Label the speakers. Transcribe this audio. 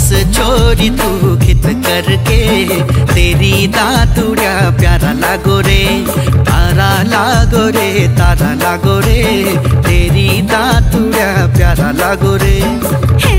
Speaker 1: छोरी तू खित करके, तेरी दातुड़िया प्यारा लागो रे, तारा लागो रे, तारा लागो रे, तेरी दातुड़िया प्यारा लागो रे।